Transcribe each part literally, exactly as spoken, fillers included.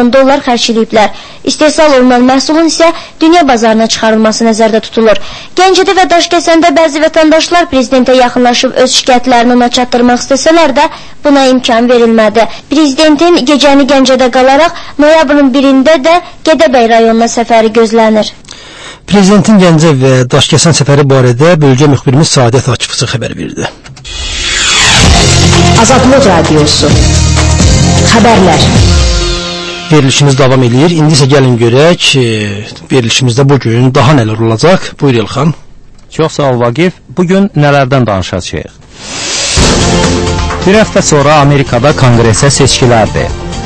milyon dollar xərcləyiblər. İstehsal olunan məhsulun isə dünya bazarına çıxarılması nəzərdə tutulur. Gəncədə və Daşkəsəndə bəzi vətəndaşlar prezidentə yaxınlaşıb öz şikayətlərini ona çatdırmaq istəsələr də buna imkan verilmədi. Prezidentin gecəni Gəncədə qalaraq noyabrın birində də Gədəbəy rayonuna səfəri gözlənir. Prezidentin Gəncə və Daşkəsən səfəri barədə bölgə müxbirimiz Saadət Akifçı xəbər verdi. Azadlıq Radiosu Xəbərlər. Verilişimiz davam edir. İndi isə gəlin görək, verilişimizdə bugün daha nələr olacaq? Buyur İlxan. Çox sağ ol Vaqif. Bugün nələrdən danışacağıq? Bir həftə sonra Amerikada konqresə seçkilərdir.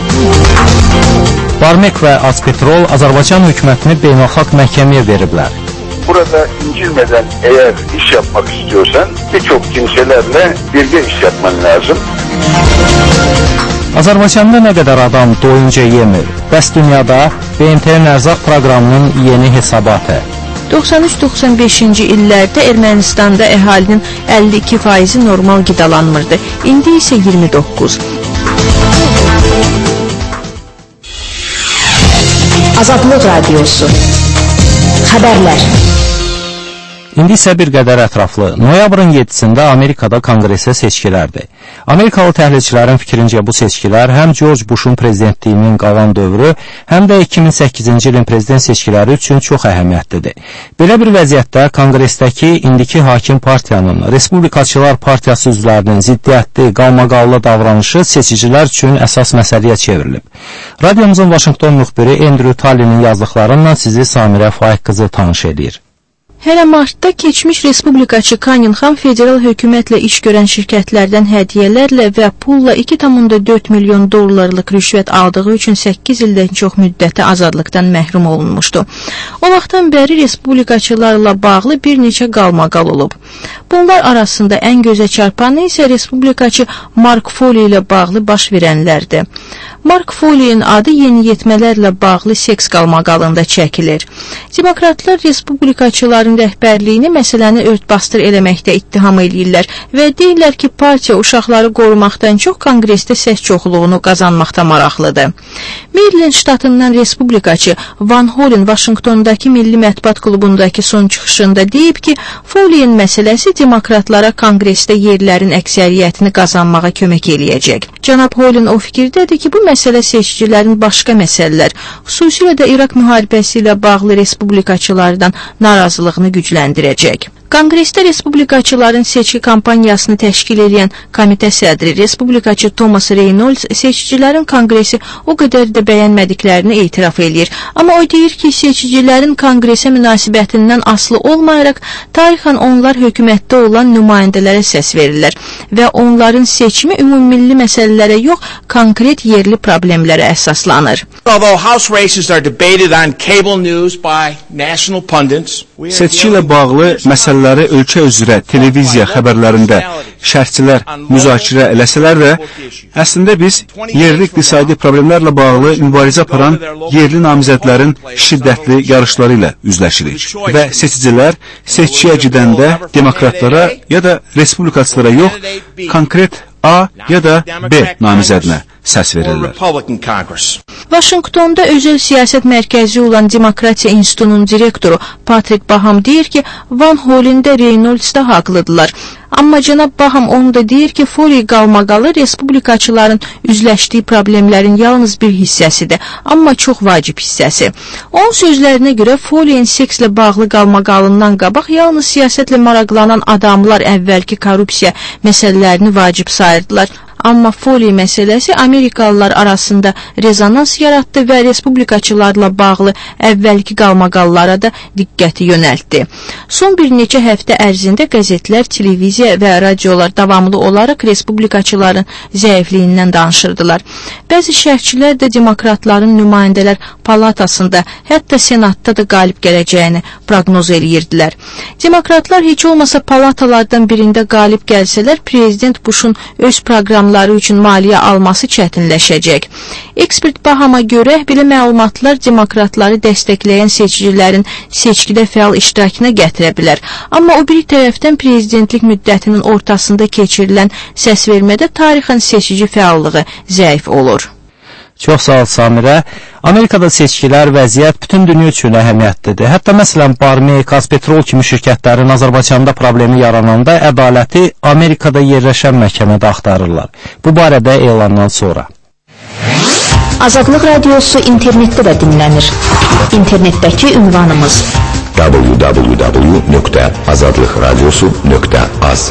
Barmek və Azpetrol Azərbaycan hökumətini beynəlxalq məhkəməyə veriblər. Burada incilmeden eğer iş yapmak istiyorsan birçok kimselerle birlikte iş yapman lazım. Azərbaycanda nə qədər adam doyunca yemir? Bəs dünyada B M T-nin ərzaq proqramının yeni hesabatı. doxsan üç doxsan beşinci illərdə Ermənistanda əhalinin əlli iki faizi normal qidalanmırdı. İndi isə iyirmi doqquz. Azadlıq Radiosu Xəbərlər. İndi isə bir qədər ətraflı. Noyabrın yeddisində Amerikada konqresə seçkilərdir. Amerikalı təhlilçilərin fikrincə bu seçkilər həm George Bush'un prezidentliyinin qalan dövrü, həm də iki min səkkizinci ilin prezident seçkiləri üçün çox əhəmiyyətlidir. Belə bir vəziyyətdə konqresdəki indiki hakim partiyanın, Respublikaçılar Partiyası üzvlərinin ziddiyyətli, qalmaqallı davranışı seçicilər üçün əsas məsələyə çevrilib. Radiomuzun Vaşinqton müxbiri Andrew Talley'nin yazdıqlarından sizi Samirə Faiq qızı tanış edir. Hələ martda keçmiş Respublikaçı Cunningham federal hökumətlə iş görən şirkətlərdən hədiyyələrlə və pulla iki tam dörd milyon dollarlıq rüşvət aldığı üçün səkkiz ildən çox müddəti azadlıqdan məhrum olunmuşdu. O vaxtdan bəri Respublikaçılarla bağlı bir neçə qalmaqal olub. Bunlar arasında ən gözə çarpanı isə Respublikaçı Mark Foley ilə bağlı baş verənlərdir. Mark Foley'in adı yeniyetmələrlə bağlı seks qalmaqalında çəkilir. Demokratlar Respublikaçıların rəhbərliyini məsələni örtbasdır eləməkdə ittiham edirlər və deyirlər ki, partiya uşaqları qorumaqdan çox konqresdə səs çoxluğunu qazanmaqda maraqlıdır. Maryland ştatından Respublikaçı Van Hollen Vaşinqtondakı Milli Mətbuat Klubundakı son çıxışında deyib ki, Foley'in məsələsi demokratlara konqresdə yerlərin əksəriyyətini qazanmağa kömək eləyəcək. Cənab Hollen o fikirdədir ki, bu məsələ seçicilərin başqa məsələlər, xüsusilə də İraq müharibəsi ilə bağlı respublikaçılardan narazılığını gücləndirəcək. Konqresdə Respublikaçıların seçki kampaniyasını təşkil edən komitə sədri Respublikaçı Thomas Reynolds seçicilərin konqresi o qədər də bəyənmədiklərini etiraf edir. Amma o deyir ki, seçicilərin konqresə münasibətindən asılı olmayaraq tarixən onlar hökumətdə olan nümayəndələrə səs verirlər və onların seçimi ümummilli məsələlərə yox, konkret yerli problemlərə əsaslanır. Although House races are debated on cable news by national pundits, seçki ilə bağlı məsələləri ölkə üzrə televiziya xəbərlərində şərhçilər müzakirə eləsələr də, əslində biz yerli iqtisadi problemlərlə bağlı mübarizə aparan yerli namizədlərin şiddətli yarışları ilə üzləşirik və seçicilər seçkiyə gedəndə demokratlara ya da respublikaçılara yox, konkret A ya da B namizədinə səs verirlər. Vaşinqtonda özəl siyasət mərkəzi olan Demokratiya İnstitutunun direktoru Patrick Baham deyir ki, Van Hollen də Reynolds da haqlıdırlar. Amma cənab Baham onu da deyir ki, Foley qalmaqalı respublikaçıların üzləşdiyi problemlərin yalnız bir hissəsidir, amma çox vacib hissəsi. Onun sözlərinə görə Foley'in sekslə bağlı qalmaqalından qabaq yalnız siyasətlə maraqlanan adamlar əvvəlki korrupsiya məsələlərini vacib sayırdılar. Amma Foley məsələsi Amerikalılar arasında rezonans yaratdı və respublikaçılarla bağlı əvvəlki qalmaqallara da diqqəti yönəltdi. Son bir neçə həftə ərzində qəzetlər, televiziya və radiolar davamlı olaraq respublikaçıların zəifliyindən danışırdılar. Bəzi şərhçilər də demokratların nümayəndələr palatasında, hətta senatda da qalib gələcəyini proqnoz eləyirdilər. Demokratlar heç olmasa palatalardan birində qalib gəlsələr, prezident Bush'un öz proqramları üçün maliyyə alması çətinləşəcək. Ekspert Bahama görə belə məlumatlar demokratları dəstəkləyən seçicilərin seçkidə fəal iştirakına gətirə bilər. Amma o bir tərəfdən prezidentlik müddətinin ortasında keçirilən səsvermədə tarixən seçici fəallığı zəif olur. Çox sağ ol Samirə. Amerikada seçkilər, vəziyyət bütün dünya üçün əhəmiyyətlidir. Hətta məsələn Barmey, Gazpetrol kimi şirkətlərin Azərbaycanda problemi yarananda ədaləti Amerikada yerləşən məhkəmədə axtarırlar. Bu barədə elandan sonra. Azadlıq Radiosu internetdə də dinlənir. İnternetdəki ünvanımız w w w nöqtə azadlıq radiosu nöqtə az.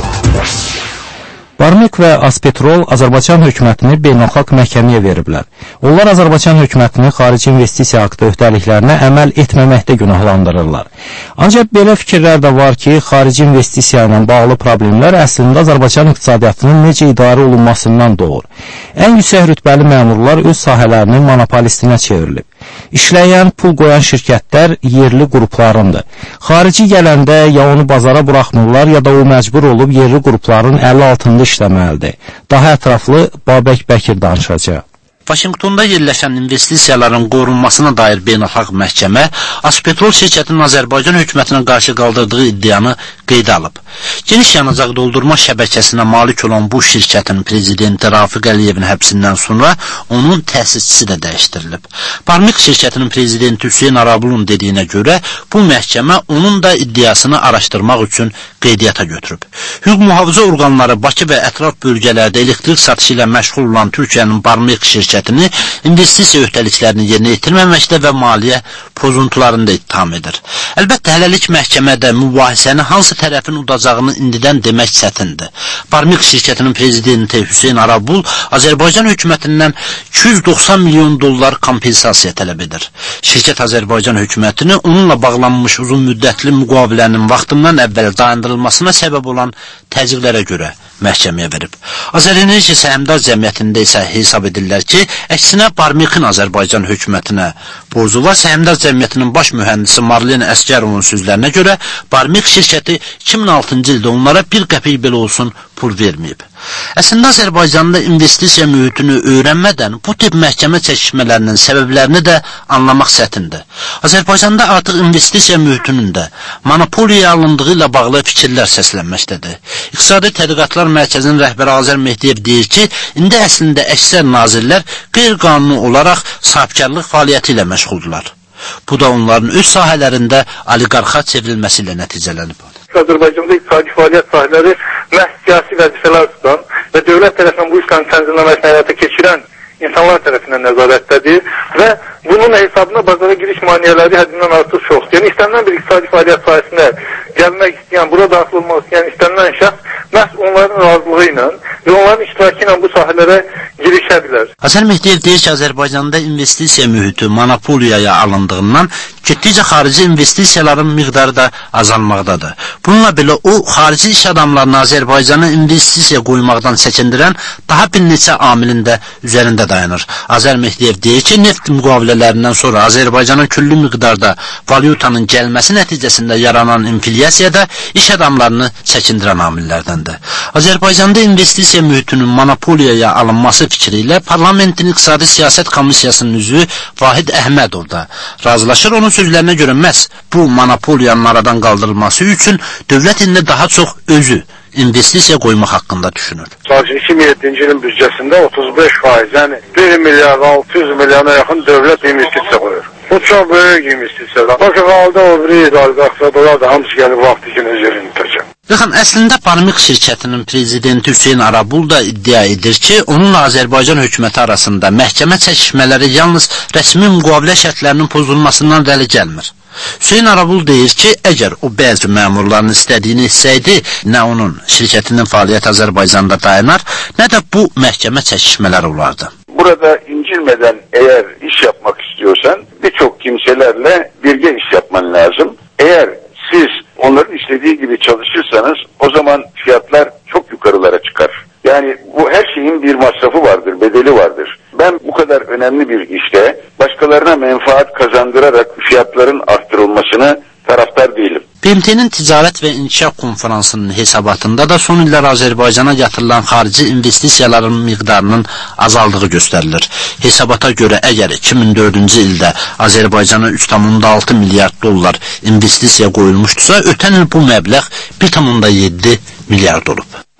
Barmik və Azpetrol Azərbaycan hökumətini beynəlxalq məhkəməyə veriblər. Onlar Azərbaycan hökumətini xarici investisiya haqqı öhdəliklərinə əməl etməməkdə günahlandırırlar. Ancaq belə fikirlər də var ki, xarici investisiya ilə bağlı problemlər əslində Azərbaycan iqtisadiyyatının necə idarə olunmasından doğur. Ən yüksək rütbəli məmurlar öz sahələrinin monopolistinə çevrilib. İşləyən, pul qoyan şirkətlər yerli qruplarındır. Xarici gələndə ya onu bazara buraxmırlar, ya da o məcbur olub yerli qrupların əli altında işləməlidir. Daha ətraflı Babək Bəkir danışacaq. Vaşinqtonda yerləşən investisiyaların qorunmasına dair beynəlxalq məhkəmə Azpetrol şirkətinin Azərbaycan hökumətinə qarşı qaldırdığı iddianı qeydə alıb. Geniş yanacaq doldurma şəbəkəsinə malik olan bu şirkətin prezidenti Rafiq Əliyevin həbsindən sonra onun təsisçisi də dəyişdirilib. Barmik şirkətinin prezidenti Hüseyn Arabulun dediyinə görə bu məhkəmə onun da iddiasını araşdırmaq üçün qeydiyyata götürüb. Hüquq mühafizə orqanları Bakı və ətraf bölgələrdə elektrik satışı ilə məşğul olan Türkiyənin Barmik şirkətini investisiya öhdəliklərini yerinə yetirməməkdə və maliyyə pozuntularında ittiham edir. Əlbəttə, hələlik məhkəmədə mübahisəni hansı tərəfin udacağını indidən demək çətindir. Barmik şirkətinin prezidenti Hüseyn Arabul Azərbaycan hökumətindən iki yüz doxsan milyon dollar kompensasiya tələb edir. Şirkət Azərbaycan hökumətini onunla bağlanmış uzun müddətli müqavilənin vaxtından əvvəl dayandırılmasına səbəb olan təzyiqlərə görə məhkəməyə verib. Azərenerji Səhmdar Cəmiyyətində isə hesab edirlər ki, əksinə Barmikin Azərbaycan hökumətinə borcu var. Səhmdar Cəmiyyətinin baş mühəndisi Marlen Əsgərovun sözlərinə görə Barmik şirkəti iki min altıncı ildə onlara bir qəpik belə olsun pul verməyib. Əslində Azərbaycanda investisiya mühitini öyrənmədən bu tip məhkəmə çəkişmələrinin səbəblərini də anlamaq çətindir. Azərbaycanda artıq investisiya mühitinin də monopoliya alındığı ilə bağlı fikirlər səslənməkdədir. İqtisadi Tədqiqatlar Mərkəzinin rəhbəri Azər Mehdiyev deyir ki, indi əslində əksər nazirlər qeyri-qanuni olaraq sahibkarlıq fəaliyyəti ilə məşğuldurlar. Bu da onların öz sahələrində oliqarxa çevrilməsi ilə nəticələnib. Azərbaycanda iqtisadi fəaliyyət sahələri məhz siyasi vəzifələr tutan və dövlət tərəfindən bu işlərin tənzimləməsini həyata keçirən insanlar tərəfindən nəzarətdədir və bunun hesabına bazara giriş maneələri həddindən artıq çoxdur. Yəni, istənilən bir iqtisadi fəaliyyət sahəsində gəlmək istəyən, burada daxil olmaq istəyən istənilən şəxs məhz onların razılığı ilə və onların iştirakı ilə bu sahələrə girişə bilər. Azər Mehdiyev deyir ki, Azərbaycanda investisiya mühiti monopoliyaya alındığından getdikcə xarici investisiyaların miqdarı da azalmaqdadır. Bununla belə o, xarici iş adamlarını Azərbaycana investisiya qoymaqdan çəkindirən daha bir neçə amilin də üzərində dayanır. Azər Mehdiyev deyir ki, neft müqavilələrindən sonra Azərbaycanın küllü miqdarda valyutanın gəlməsi nəticəsində yaranan inflyasiya da iş adamlarını çəkindirən amillərdəndir. Azərbaycanda investisiya mühitinin monopoliyaya alınması fikri ilə Parlamentin İqtisadi Siyasət Komissiyasının üzvü Vahid Əhmədov da razılaşır. Onun sözlərinə görə məhz bu monopoliyanın aradan qaldırılması üçün dövlət indi daha çox özü investisiya qoymaq haqqında düşünür. Sadəcə iki min yeddinci ilin büdcəsində otuz beş faiz, yəni bir milyard altı yüz milyona yaxın dövlət investisiya qoyur. Bu çox böyük investisiyalar. Bakın, halda o biri idarəqsadalar da hamısı gəlib vaxtı ki, necərini tutacaq. Baxın, əslində Barmik şirkətinin prezidenti Hüseyn Arabul da iddia edir ki, onunla Azərbaycan hökuməti arasında məhkəmə çəkişmələri yalnız rəsmi müqavilə şərtlərinin pozulmasından rəli gəlmir. Hüseyn Arabul deyir ki, əgər o bəzi məmurların istədiyini etsəydi, nə onun şirkətinin fəaliyyəti Azərbaycanda dayanar, nə də bu məhkəmə çəkişmələri olardı. Burada incilmeden eğer iş yapmak istiyorsan birçok kimselerle birlikte iş yapman lazım. Eğer siz onların istediği gibi çalışırsanız o zaman fiyatlar çok yukarılara çıkar. Yani bu her şeyin bir masrafı vardır, bedeli vardır. Ben bu kadar önemli bir işte başkalarına menfaat kazandırarak fiyatların arttırılmasına taraftar değilim. B M T'nin Ticarət və İnkişaf Konferansının hesabatında da son illər Azərbaycana yatırılan xarici investisiyaların miqdarının azaldığı göstərilir. Hesabata görə əgər iki min dördüncü ildə Azərbaycana üç tam altı milyard dollar investisiya qoyulmuşdursa, ötən il bu məbləğ bir tam yeddi milyard olub.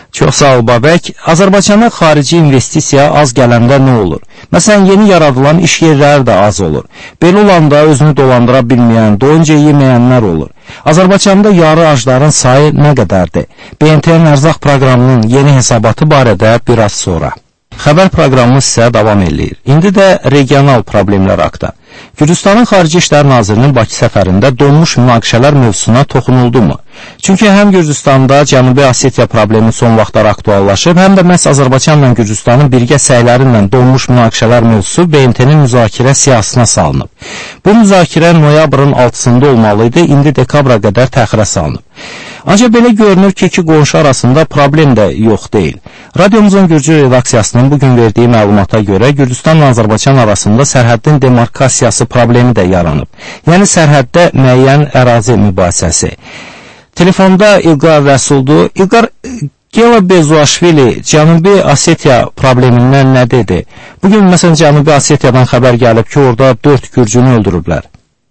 Çox sağ ol Babək. Azərbaycana xarici investisiya az gələndə nə olur? Məsələn, yeni yaradılan iş yerləri də az olur. Belə olanda özünü dolandıra bilməyən, doyunca yeməyənlər olur. Azərbaycanda yarı acların sayı nə qədərdir? B M T-nin ərzaq proqramının yeni hesabatı barədə biraz sonra. Xəbər proqramımız isə davam edir. İndi də regional problemlər haqda. Gürcüstanın Xarici İşlər Nazirinin Bakı səfərində donmuş münaqişələr mövzusuna toxunuldu mu? Çünki həm Gürcüstanda Cənubi Osetiya problemi son vaxtlar aktuallaşıb, həm də məhz Azərbaycanla Gürcüstanın birgə səylərinlə donmuş münaqişələr mövzusu B M T-nin müzakirə siyasına salınıb. Bu müzakirə noyabrın altısında olmalıydı, indi dekabra qədər təxirə salınıb. Ancaq belə görünür ki, iki qonşu arasında problem də yox deyil. Radyomuzun Gürcü redaksiyasının bugün verdiyi məlumata görə Gürcüstanla Azərbaycan arasında sərhəddin demarkasiyası problemi də yaranıb. Yəni sərhəddə müəyyən ərazi mübahisəsi. Telefonda İlqar Rəsuldur. İlqar, Gela Bezuashvili Cənubi Osetiya problemindən nə dedi? Bugün məsələn Cənubi Osetiyadan xəbər gəlib ki, orada dörd gürcünü öldürüblər.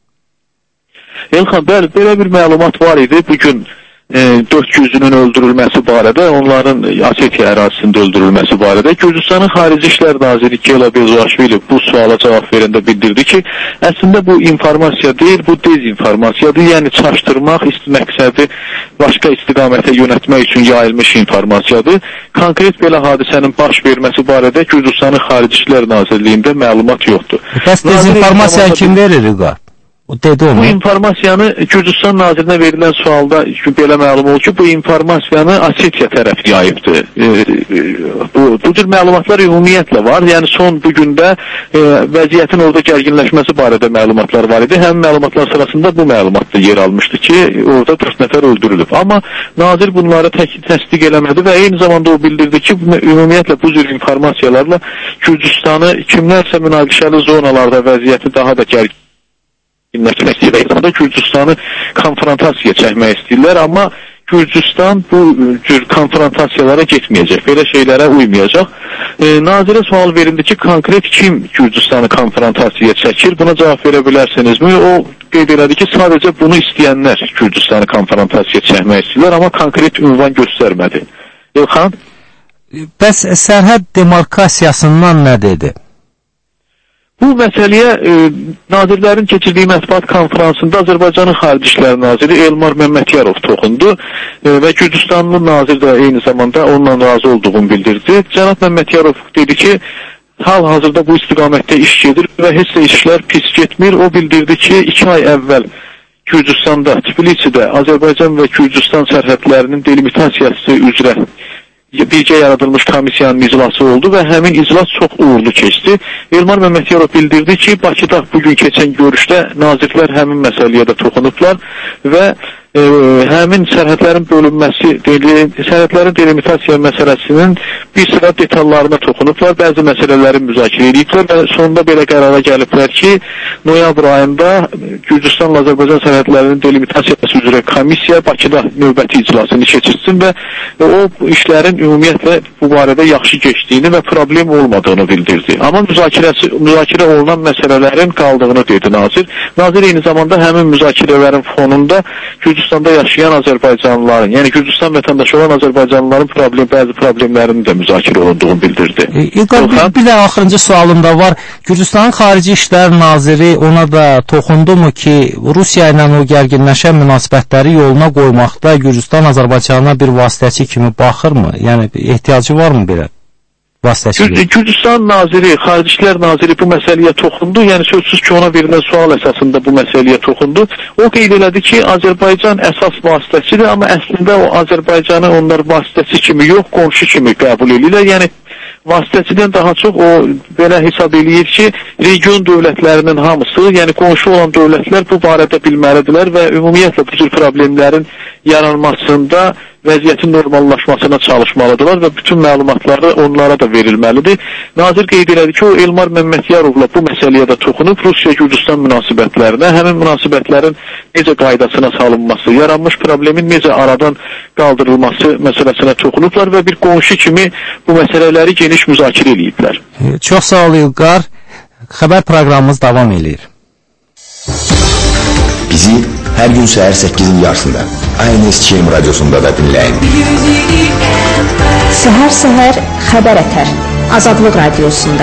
Elxan, bəli, belə bir məlumat var idi. Bugün e, dörd gürcünün öldürülməsi barədə, onların Osetiya ərazisində öldürülməsi barədə Gürcüstanın Xarici İşlər Naziri Gela Bezuashvili bu suala cavab verəndə bildirdi ki, əslində bu informasiya deyil, bu dezinformasiyadır. Yəni çaşdırmaq isti məqsədi başqa istiqamətə yönətmək üçün yayılmış informasiyadır. Konkret belə hadisənin baş verməsi barədə Gürcüstanın Xarici İşlər Nazirliyində məlumat yoxdur. Bəs dezinformasiya kim verir, İlqar? Dedi onu. Bu informasiyanı Gürcüstan nazirinə verilən sualda belə məlum oldu ki, bu informasiyanı Osetiya tərəf yayıbdır. E, e, bu, bu cür məlumatlar ümumiyyətlə var. Yəni son bugündə e, vəziyyətin orada gərginləşməsi barədə məlumatlar var idi. Həm məlumatlar sırasında bu məlumat da yer almışdı ki, orada dörd nəfər öldürülüb. Amma nazir bunları tək, təsdiq eləmədi və eyni zamanda o bildirdi ki, ümumiyyətlə bu cür informasiyalarla Gürcüstanı kimlərsə münaqişəli zonalarda vəziyyəti daha da gərgin dinləşmək istəyir. Eyni zamanda Gürcüstanı konfrontasiya çəkmək istəyirlər, amma Gürcüstan bu cür konfrontasiyalara getməyəcək, belə şeylərə uymayacaq. E, nazirə sual verildi ki, konkret kim Gürcüstanı konfrontasiyaya çəkir? Buna cavab verə bilərsinizmi? O qeyd elədi ki, sadəcə bunu istəyənlər Gürcüstanı konfrontasiyaya çəkmək istəyirlər, amma konkret ünvan göstərmədi. Elxan? Bəs sərhəd demarkasiyasından nə dedi? Bu məsələyə e, nazirlərin keçirdiyi mətbuat konferansında Azərbaycanın Xarici İşlər Naziri Elmar Məmmədiyarov toxundu e, və Gürcüstanlı nazir də eyni zamanda onunla razı olduğunu bildirdi. Cənab Məmmədiyarov dedi ki, hal-hazırda bu istiqamətdə iş gedir və heç də işlər pis getmir. O bildirdi ki, iki ay əvvəl Gürcüstanda, Tbilisidə Azərbaycan və Gürcüstan sərhədlərinin delimitasiyası üzrə birgə yaradılmış komissiyanın iclası oldu və həmin iclas çox uğurlu keçdi. Elmar Məmmədiyarov bildirdi ki, Bakıda bugün keçən görüşdə nazirlər həmin məsələyə də toxunublar və e, həmin sərhədlərin bölünməsi, deli, sərhədlərin delimitasiya məsələsinin bir sıra detallarına toxunublar, bəzi məsələləri müzakirə ediblər və sonunda belə qərara gəliblər ki, noyabr ayında Gürcüstanla Azərbaycan sərhədlərinin delimitasiyası üzrə komissiya Bakıda növbəti iclasını keçirsin və o işlərin ümumiyyətlə bu barədə yaxşı keçdiyini və problem olmadığını bildirdi. Amma müzakirəsi, müzakirə olunan məsələlərin qaldığını dedi nazir. Nazir eyni zamanda həmin müzakirələrin fonunda Gürcüstanda yaşayan Azərbaycanlıların, yəni Gürcüstan vətəndaşı olan Azərbaycanlıların problem, bəzi problemlərinin də müzakirə olunduğunu bildirdi. E, İlqar, bir, bir də axırıncı sualım da var. Gürcüstanın Xarici İşlər Naziri ona da toxundu mu ki, Rusiya ilə o gərginləşən münasibətləri yoluna qoymaqda Gürcüstan Azərbaycana bir vasitəçi kimi baxırmı? Yəni ehtiyacı varmı belə? Gürcüstan naziri, Xarici İşlər Naziri bu məsələyə toxundu. Yəni sözsüz ki, ona verilən sual əsasında bu məsələyə toxundu. O qeyd elədi ki, Azərbaycan əsas vasitəçidir, amma əslində o Azərbaycanı onlar vasitəçi kimi yox, qonşu kimi qəbul edirlər. Yəni vasitəçidən daha çox o belə hesab eləyir ki, region dövlətlərinin hamısı, yəni qonşu olan dövlətlər bu barədə bilməlidirlər və ümumiyyətlə bu cür problemlərin yaranmasında vəziyyətin normallaşmasına çalışmalıdırlar və bütün məlumatları onlara da verilməlidir. Nazir qeyd elədi ki, o Elmar Məmmədiyarovla bu məsələyə də toxunub Rusiya-Gürcüstan münasibətlərinə, həmin münasibətlərin necə qaydasına salınması, yaranmış problemin necə aradan qaldırılması məsələsinə toxunublar və bir qonşu kimi bu məsələləri geniş müzakirə ediblər. Çox sağ ol İlqar. Xəbər proqramımız davam edir. Bizi hər gün səhər səkkizin yarısında A N S Ç M radyosunda da dinləyin. Səhər-səhər xəbər ətər Azadlıq Radiosunda.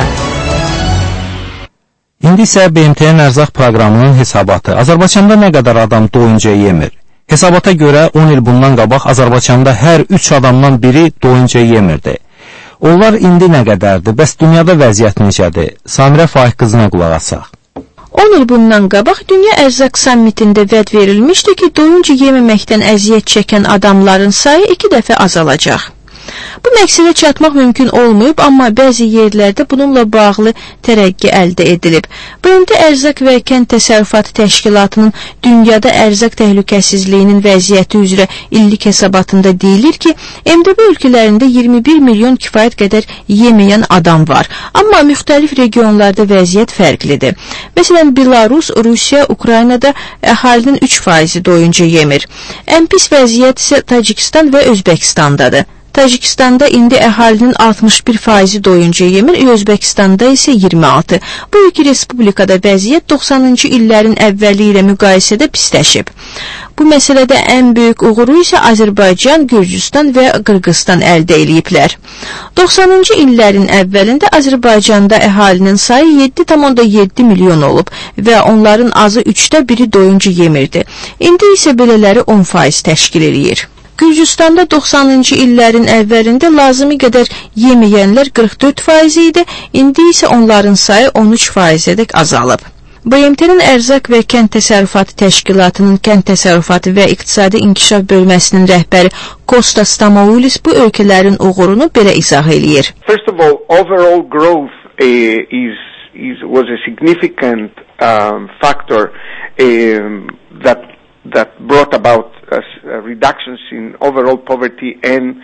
İndi isə B M T-nin ərzaq proqramının hesabatı. Azərbaycanda nə qədər adam doyunca yemir? Hesabata görə on il bundan qabaq Azərbaycanda hər üç adamdan biri doyunca yemirdi. Onlar indi nə qədərdir? Bəs dünyada vəziyyət necədir? Samirə Faiq qızına qulaq asaq. on il bundan qabaq Dünya Ərzaq Sammitində vəd verilmişdi ki, doyunca yeməməkdən əziyyət çəkən adamların sayı iki dəfə azalacaq. Bu məqsədə çatmaq mümkün olmayıb, amma bəzi yerlərdə bununla bağlı tərəqqi əldə edilib. B M T Ərzaq və Kənd Təsərrüfatı Təşkilatının dünyada ərzaq təhlükəsizliyinin vəziyyəti üzrə illik hesabatında deyilir ki, M D B ölkələrində iyirmi bir milyon kifayət qədər yeməyən adam var. Amma müxtəlif regionlarda vəziyyət fərqlidir. Məsələn, Belarus, Rusiya, Ukraynada əhalinin üç faizi doyunca yemir. Ən pis vəziyyət isə Tacikistan və Özbəkistandadır. Tacikistanda indi əhalinin altmış bir faizi doyunca yemir, Özbəkistanda isə iyirmi altı. Bu iki respublikada vəziyyət doxsanıncı illərin əvvəli ilə müqayisədə pisləşib. Bu məsələdə ən böyük uğuru isə Azərbaycan, Gürcüstan və Qırğızstan əldə ediblər. doxsanıncı illərin əvvəlində Azərbaycanda əhalinin sayı yeddi tam yeddi milyon olub və onların azı üçdə biri doyunca yemirdi. İndi isə belələri on faiz təşkil edir. Gürcüstanda doxsanıncı illərin əvvəlində lazımi qədər yeməyənlər qırx dörd faiz idi, indi isə onların sayı on üç faizədək azalıb. B M T-nin Ərzaq və Kənd Təsərrüfatı Təşkilatının Kənd Təsərrüfatı və İqtisadi İnkişaf Bölməsinin rəhbəri Kostas Stamoulis bu ölkələrin uğurunu belə izah eləyir. First of all, overall growth uh, is, is, was a significant um, factor um, that, that brought about uh, reductions in overall poverty and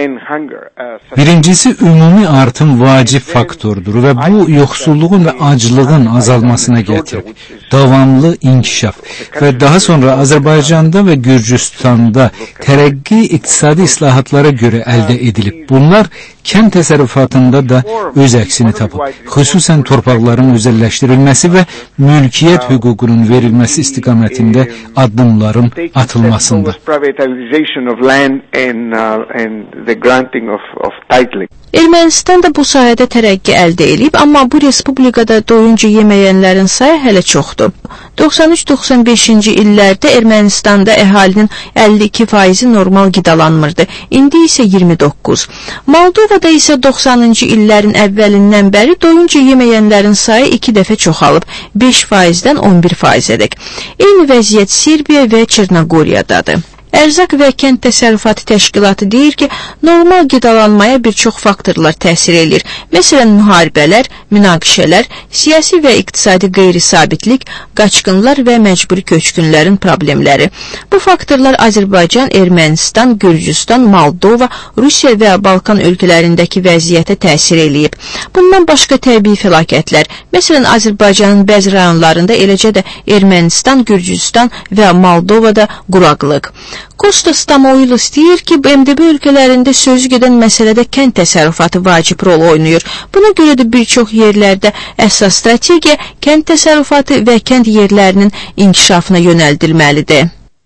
Birincisi, ümumi artım vacib faktordur və bu yoxsulluğun və aclığın azalmasına gətirib. Davamlı inkişaf və daha sonra Azərbaycanda və Gürcüstanda tərəqqi iqtisadi islahatlara görə əldə edilib. Bunlar kənd təsərrüfatında da öz əksini tapıb. Xüsusən torpaqların özəlləşdirilməsi və mülkiyyət hüququnun verilməsi istiqamətində addımların atılmasında. The granting of, of titling. Ermənistan da bu sayədə tərəqqi əldə edib, amma bu respublikada doyunca yeməyənlərin sayı hələ çoxdur. doxsan üç doxsan beşinci illərdə Ermənistanda əhalinin əlli iki faizi normal qidalanmırdı, indi isə iyirmi doqquz. Moldovada isə doxsanıncı illərin əvvəlindən bəri doyunca yeməyənlərin sayı iki dəfə çoxalıb, beş faizdən on bir faizədək. Eyni vəziyyət Serbiya və Çernogoriyadadır. Ərzaq və Kənd Təsərrüfatı Təşkilatı deyir ki, normal qidalanmaya bir çox faktorlar təsir edir. Məsələn, müharibələr, münaqişələr, siyasi və iqtisadi qeyri-sabitlik, qaçqınlar və məcburi köçkünlərin problemləri. Bu faktorlar Azərbaycan, Ermənistan, Gürcüstan, Moldova, Rusiya və Balkan ölkələrindəki vəziyyətə təsir eləyib. Bundan başqa təbii fəlakətlər, məsələn, Azərbaycanın bəzi rayonlarında, eləcə də Ermənistan, Gürcüstan və Moldovada quraqlıq. Kostas Stamoulis deyir ki, M D B ölkələrində sözü gedən məsələdə kənd təsərrüfatı vacib rol oynayır. Buna görə də bir çox yerlərdə əsas strategiya kənd təsərrüfatı və kənd yerlərinin inkişafına yönəldilməlidir.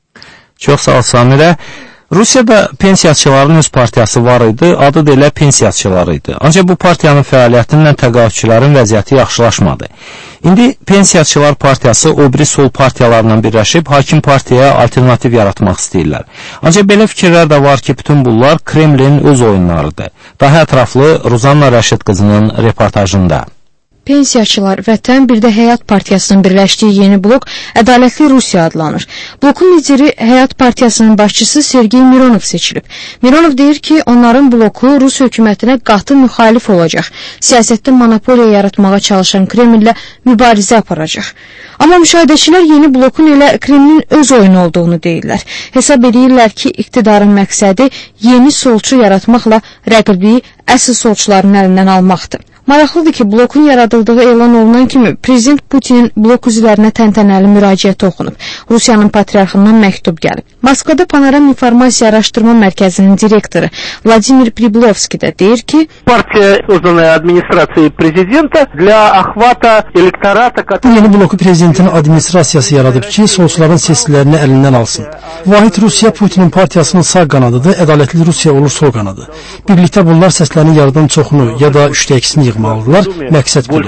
Çox sağ ol Samirə. Rusiyada pensiyaçıların öz partiyası var idi, adı da elə pensiyaçılar idi. Ancaq bu partiyanın fəaliyyətindən təqaüdçülərin vəziyyəti yaxşılaşmadı. İndi pensiyaçılar partiyası o biri sol partiyalarla birləşib hakim partiyaya alternativ yaratmaq istəyirlər. Ancaq belə fikirlər də var ki, bütün bunlar Kremlin öz oyunlarıdır. Daha ətraflı Ruzanna Rəşid qızının reportajında. Pensiyaçılar, Vətən, bir də Həyat Partiyasının birləşdiyi yeni blok Ədalətli Rusiya adlanır. Blokun lideri Həyat Partiyasının başçısı Sergey Mironov seçilib. Mironov deyir ki, onların bloku Rus hökumətinə qatı müxalif olacaq. Siyasətdə monopoliya yaratmağa çalışan Kremllə mübarizə aparacaq. Amma müşahidəçilər yeni blokun elə Kremlin öz oyunu olduğunu deyirlər. Hesab edirlər ki, iqtidarın məqsədi yeni solçu yaratmaqla rəqibliyi əsl solçuların əlindən almaqdır. Maraqlıdır ki, blokun yaradıldığı elan olunan kimi Prezident Putinin blok üzvlərinə təntənəli müraciəti oxunub. Rusiyanın patriarxından məktub gəlib. Moskvada Panoram İnformasiya Araşdırma Mərkəzinin direktoru Vladimir Priblovski də deyir ki, Partiya sozdanaya administrasiya prezidenta для охвата электората. Bu yeni bloku prezidentin administrasiyası yaradıb ki, solçuların seçkilərini əlindən alsın. Vahid Rusiya Putinin partiyasının sağ qanadıdır, ədalətli Rusiya olur sol qanadı. Birlikdə bunlar səslərin yarıdan çoxunu ya da üçdə ikisini yığmalıdırlar. Məqsəd budur.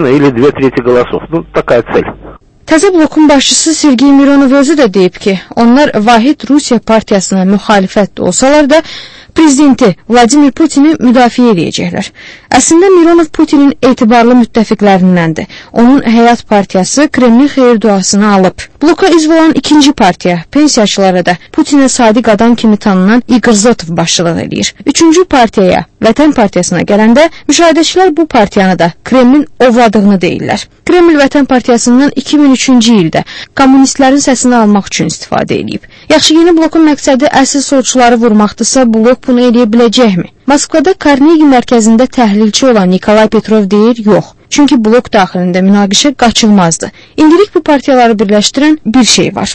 Təzə blokun başçısı Sergey Mironov özü də deyib ki, onlar Vahid Rusiya partiyasına müxalifət olsalar da, prezidenti Vladimir Putini müdafiə edəcəklər. Əslində Mironov Putinin etibarlı müttəfiqlərindəndir. Onun Həyat partiyası Kremlin xeyir duasını alıb. Bloka üzv olan ikinci partiya, pensiyaçılara da Putinə sadiq adam kimi tanınan Igor Zotov başçılıq edir. Üçüncü partiyaya, Vətən partiyasına gələndə müşahidəçilər bu partiyanı da Kremlin ovladığını deyirlər. Kreml Vətən partiyasından iki min üçüncü ildə kommunistlərin səsini almaq üçün istifadə edib. Yaxşı, yeni blokun məqsədi əsl solçuları vurmaqdırsa, blok bunu eləyə biləcəkmi? Moskvada Karnegi mərkəzində təhlilçi olan Nikolay Petrov deyir, yox. Çünki blok daxilində münaqişə qaçılmazdı. İndilik bu partiyaları birləşdirən bir şey var.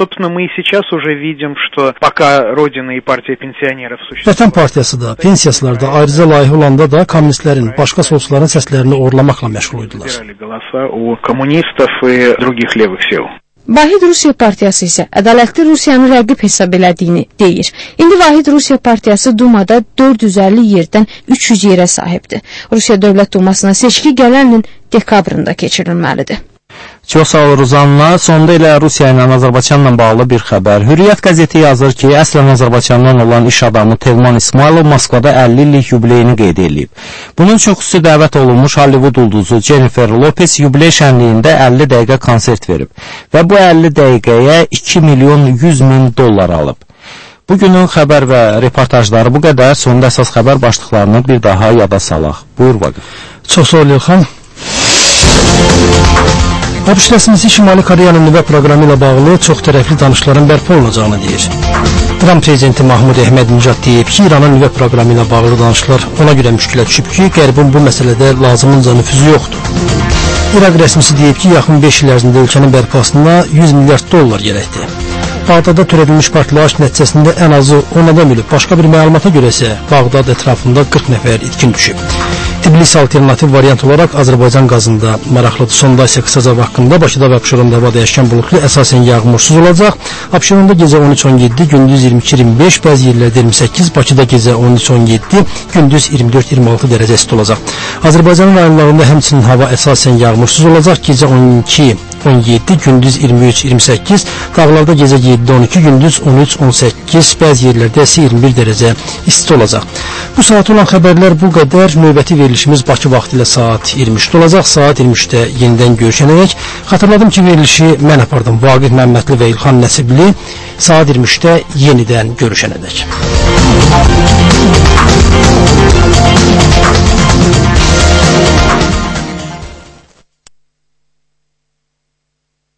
Vətən partiyası da, pensiyasılar da, ayrıca layihə olanda da kommunistlərin, başqa solçuların səslərini orlamaqla məşğul idilər. Vahid Rusiya partiyası isə ədalətli Rusiyanı rəqib hesab elədiyini deyir. İndi Vahid Rusiya partiyası Dumada dörd yüz əlli yerdən üç yüz yerə sahibdir. Rusiya Dövlət Dumasına seçki gələn ilin dekabrında keçirilməlidir. Çox sağ ol Ruzanla. Sonda ilə Rusiya ilə Azərbaycanla bağlı bir xəbər. Hürriyyət qəzeti yazır ki, əslən Azərbaycandan olan iş adamı Telman İsmailov Moskvada əlli illik yubileyini qeyd edib. Bunun üçün xüsusi dəvət olunmuş Hollywood ulduzu Jennifer Lopez yubiley şənliyində əlli dəqiqə konsert verib və bu əlli dəqiqəyə iki milyon yüz min dollar alıb. Bugünün xəbər və reportajları bu qədər. Sonda əsas xəbər başlıqlarını bir daha yada salaq. Buyur Vaqif. Çox sağ ol İlxan. ABŞ rəsmisi Şimali Koreyanın nüvə proqramı ilə bağlı çox tərəfli danışıqların bərpa olunacağını deyir. İran prezidenti Mahmud Əhmədinəcad deyib ki, İranın nüvə proqramı ilə bağlı danışıqlar ona görə müşkilə düşüb ki, Qərbin bu məsələdə lazımınca nüfuzu yoxdur. İraq rəsmisi deyib ki, yaxın beş il ərzində ölkənin bərpasına yüz milyard dollar gərəkdir. Bağdada törədilmiş partlayış nəticəsində ən azı on adam ölüb. Başqa bir məlumata görə isə Bağdad ətrafında qırx nəfər itkin düşüb. Tbilisi alternativ variant olaraq Azərbaycan qazında maraqlıdır. Sonda isə qısaca haqqında Bakıda və Abşeronda hava dəyişkən buludlu, əsasən yağmursuz olacaq. Abşeronda gecə on üç on yeddi, gündüz iyirmi iki iyirmi beş, bəzi yerlərdə iyirmi səkkiz, Bakıda gecə on üç on yeddi, gündüz iyirmi dörd iyirmi altı dərəcə isti olacaq. Azərbaycanın rayonlarında həmçinin hava əsasən yağmursuz olacaq. Gecə on iki on yeddi, gündüz iyirmi üç iyirmi səkkiz, dağlarda gecə yeddi on iki, gündüz on üç on səkkiz, bəzi yerlərdə isə iyirmi bir dərəcə isti olacaq. Bu saat olan xəbərlər bu qədər. Növbəti verilişimiz Bakı vaxtı ilə saat iyirmi üçdə olacaq. Saat iyirmi üçdə yenidən görüşənərək. Xatırladım ki, verilişi mən apardım. Vaqif Məmmədli və İlxan Nəsibli. Saat iyirmi üçdə yenidən görüşənərək.